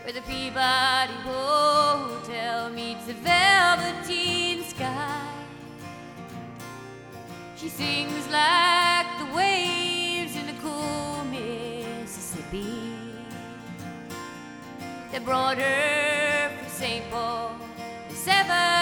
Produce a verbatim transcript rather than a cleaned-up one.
where the Peabody Hotel meets the velveteen sky. She sings like the waves in the cool Mississippi that brought her from Saint Paul to seven